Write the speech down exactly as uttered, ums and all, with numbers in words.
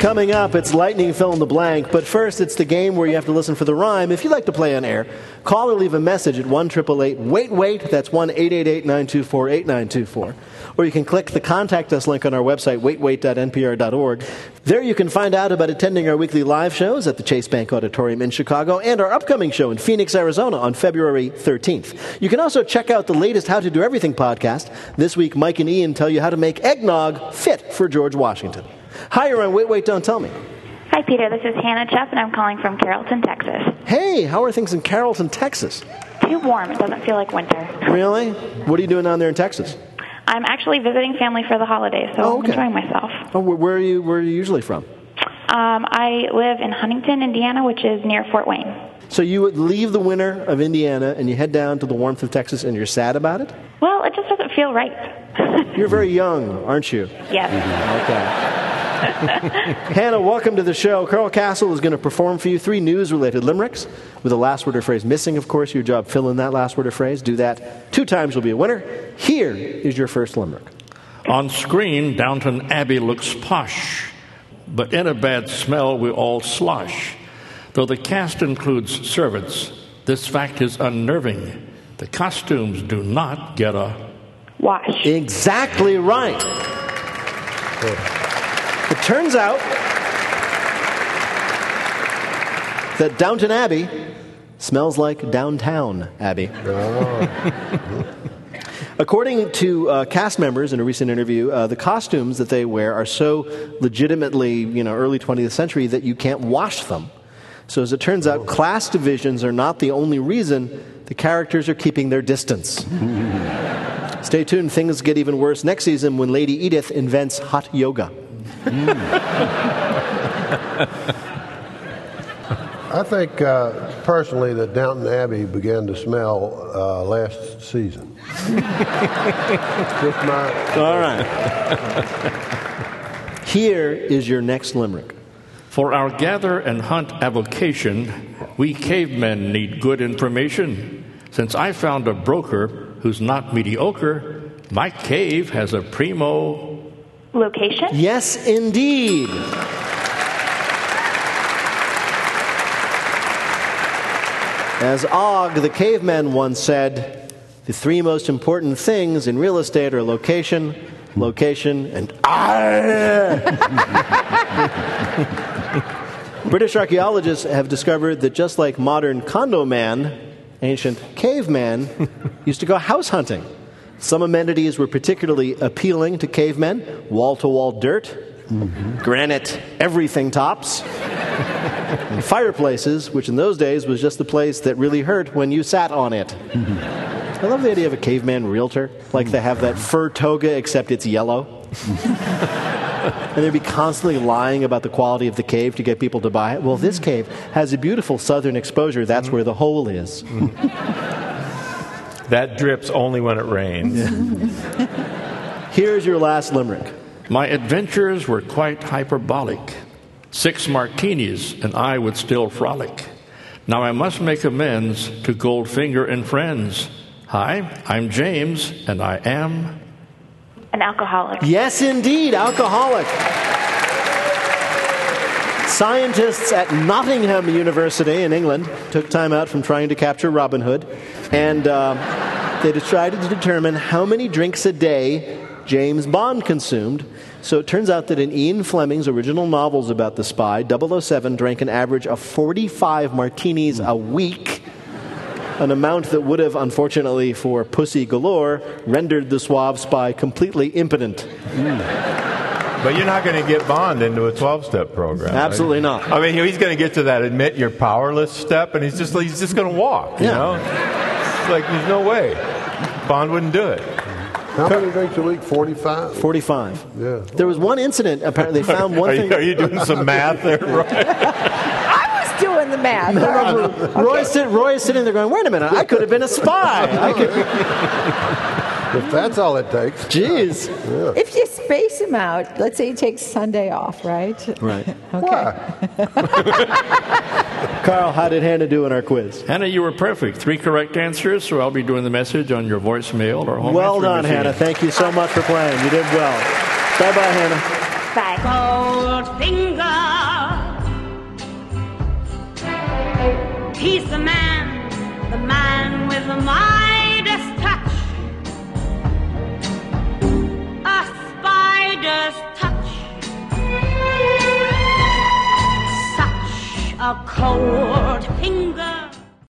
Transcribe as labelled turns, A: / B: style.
A: Coming up, it's Lightning Fill in the Blank. But first, it's the game where you have to listen for the rhyme. If you'd like to play on air, call or leave a message at one eight eight eight, wait, wait. That's one eight eight eight, nine two four, eight nine two four. Or you can click the Contact Us link on our website, wait wait dot n p r dot org. There you can find out about attending our weekly live shows at the Chase Bank Auditorium in Chicago and our upcoming show in Phoenix, Arizona on February thirteenth. You can also check out the latest How to Do Everything podcast. This week, Mike and Ian tell you how to make eggnog fit for George Washington. Hi, you're on Wait, Wait, Don't Tell Me.
B: Hi, Peter. This is Hannah Chuff, and I'm calling from Carrollton, Texas.
A: Hey, how are things in Carrollton, Texas?
B: Too warm. It doesn't feel like winter.
A: Really? What are you doing down there in Texas?
B: I'm actually visiting family for the holidays, so
A: oh, okay.
B: I'm enjoying myself.
A: Oh, where are you? Where are you usually from?
B: Um, I live in Huntington, Indiana, which is near Fort Wayne.
A: So you would leave the winter of Indiana and you head down to the warmth of Texas, and you're sad about it?
B: Well, it just doesn't feel right.
A: You're very young, aren't you?
B: Yes.
A: Okay. Hannah, welcome to the show. Carl Castle is going to perform for you three news-related limericks with a last word or phrase missing, of course. Your job, fill in that last word or phrase. Do that two times, you'll be a winner. Here is your first limerick.
C: On screen, Downton Abbey looks posh, but in a bad smell we all slosh. Though the cast includes servants, this fact is unnerving. The costumes do not get a
B: wash.
A: Exactly right. It turns out that Downton Abbey smells like downtown Abbey. Oh. According to uh, cast members in a recent interview, uh, the costumes that they wear are so legitimately, you know, early twentieth century that you can't wash them. So as it turns out, class divisions are not the only reason the characters are keeping their distance. Stay tuned, things get even worse next season when Lady Edith invents hot yoga.
D: Mm. I think, uh, personally, that Downton Abbey began to smell uh, last season. Just my...
A: All right. Here is your next limerick.
C: For our gather and hunt avocation, we cavemen need good information. Since I found a broker who's not mediocre, my cave has a primo...
B: location?
A: Yes, indeed. As Og, the caveman, once said, the three most important things in real estate are location, location, and ah. British archaeologists have discovered that just like modern condo man, ancient caveman used to go house hunting. Some amenities were particularly appealing to cavemen: wall-to-wall dirt, mm-hmm. granite everything tops, and fireplaces, which in those days was just the place that really hurt when you sat on it. Mm-hmm. I love the idea of a caveman realtor. Like they have that fur toga, except it's yellow. And they'd be constantly lying about the quality of the cave to get people to buy it. Well, this cave has a beautiful southern exposure. That's mm-hmm. where the hole is. Mm-hmm.
E: That drips only when it rains.
A: Yeah. Here's your last limerick.
C: My adventures were quite hyperbolic. Six martinis, and I would still frolic. Now I must make amends to Goldfinger and friends. Hi, I'm James, and I am...
B: an alcoholic.
A: Yes, indeed, alcoholic. Scientists at Nottingham University in England took time out from trying to capture Robin Hood, and uh, they tried to determine how many drinks a day James Bond consumed. So it turns out that in Ian Fleming's original novels about the spy, double oh seven drank an average of forty-five martinis a week, an amount that would have, unfortunately for Pussy Galore, rendered the suave spy completely impotent.
E: Mm. But you're not going to get Bond into a twelve-step program.
A: Absolutely
E: right?
A: not.
E: I mean, he's going to get to that admit you're powerless step, and he's just he's just going to walk, you
A: yeah.
E: know? It's like, there's no way. Bond wouldn't do it.
D: How many drinks a week? forty-five?
A: forty-five.
D: Yeah.
A: There was one incident, apparently they found one
E: are
A: thing...
E: You, are you doing some math there, Roy?
F: I was doing the math.
A: No, no, okay. Roy, sit, Roy is sitting there going, wait a minute, I could have been a spy. I could...
D: If that's all it takes.
A: Jeez.
D: Yeah.
F: If you space him out, let's say he takes Sunday off, right?
A: Right.
F: Okay.
A: Carl, how did Hannah do in our quiz?
C: Hannah, you were perfect. Three correct answers, so I'll be doing the message on your voicemail or home
A: Well done,
C: machine.
A: Hannah. Thank you so much for playing. You did well. Bye-bye, Hannah.
B: Bye.
G: Goldfinger. he's the man, the man with the Midas touch. A spider's touch. Such a cold